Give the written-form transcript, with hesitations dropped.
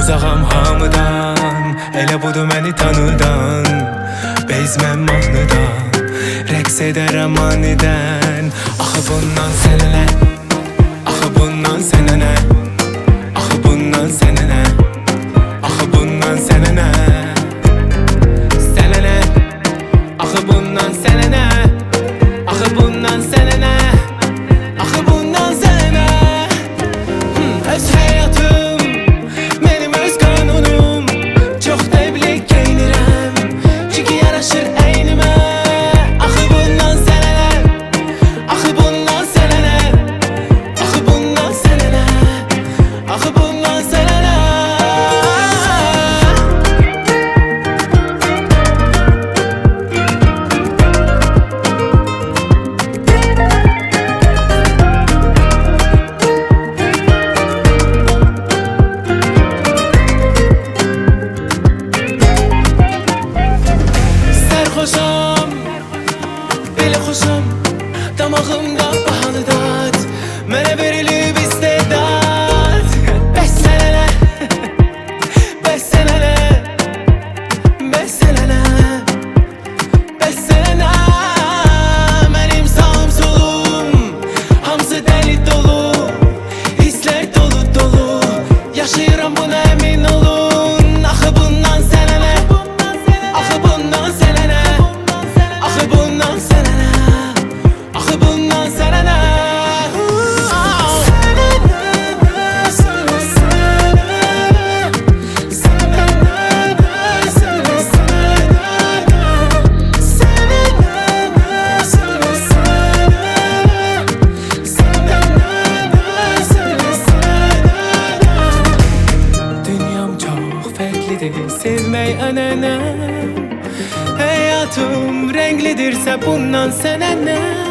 Uzağam hamıdan, elə budur məni tanıdan. Bezməm mahnıdan, rəqs edərəm anidən. Axı bundan sənə nə? Axı bundan sənə nə? Axı bundan sənə nə? Axı bundan sənə nə? Sənə nə? Axı bundan sənə nə? Axı bundan sənə nə? Axı bundan sənə nə? Öz həyatım, mənim öz qanunum. Çox təbliğ geyinirəm, çünki yaraşır əynimə. Axı bundan sənə nə? Axı bundan sənə nə? Axı bundan sənə nə? Axı bundan sənə nə? Sərxoşam, belə xoşam, damağımda bahalı dad. Mənə verilib istedad. Bəs sənə nə? Bəs sənə nə? Bəs sənə nə? Bəs sənə nə? Mənim sağım solum, hamısı dəli dolu, hisslər dolu dolu. Yaşayıram buna əmin olun. Axı bundan sənə nə? Axı bundan sənə nə? Axı bundan sənə nə? Axı bundan sənə nə? Dünyam çox fərqlidir, sevmək ənənəm. Həyatım rənglidirsə bundan sənə nə?